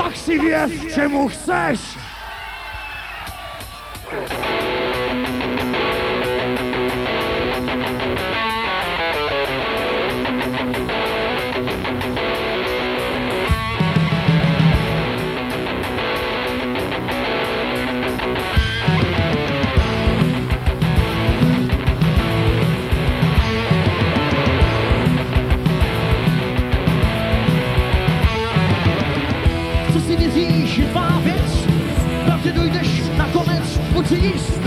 tak si věř, čemu chceš. Co si věříš, je tvá věc, pravdě dojdeš nakonec, pojď si jíst.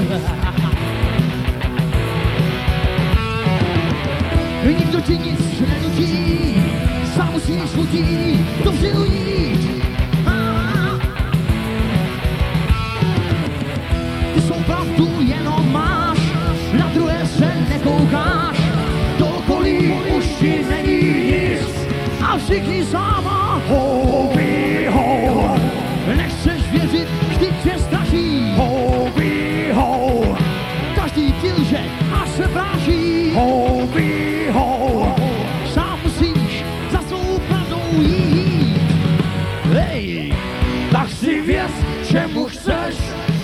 Nikdo ti nic nenutí, sám musíš chutí, dobře jít. Ty svou pravdu jenom máš, na druhé se nekoukáš, do okolí už ti není nic a všichni sama Houby, hou, nechceš věřit, vždyť tě straší. houby, hou, Každý ti lže a se vráží. houby, hou. Sám musíš za svou pravdou jít. Hej, Tak si věř, čemu chceš.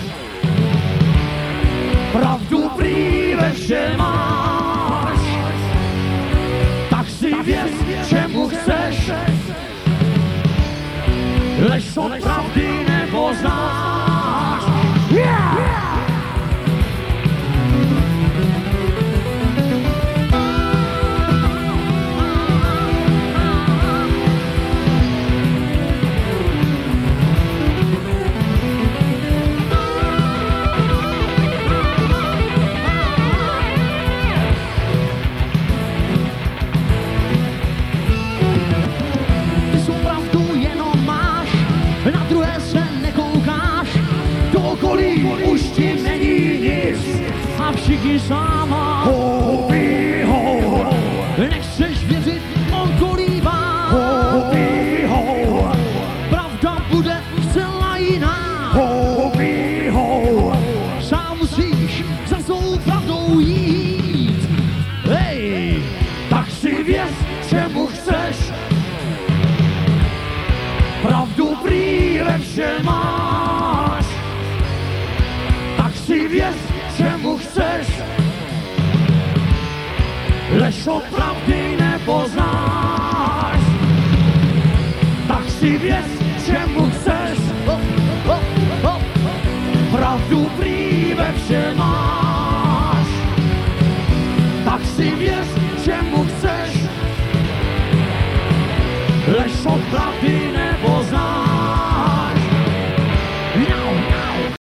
Pravdu prý ve všem máš. Tak si věř, čemu chceš. Lež od pravdy nepoznáš. Yeah! ty svou pravdu jenom máš, na druhé se nekoukáš, do okolí už ti není nic a všichni sama. Houby, hou, Nechceš věřit, on kolívá. houby, hou, Pravda bude zcela jiná. houby, hou. Sám musíš za svou pravdou jít. Hej, Tak si věř, čemu chceš. Pravdu prý ve všem máš. Tak si věř, čemu chceš. Lež od pravdy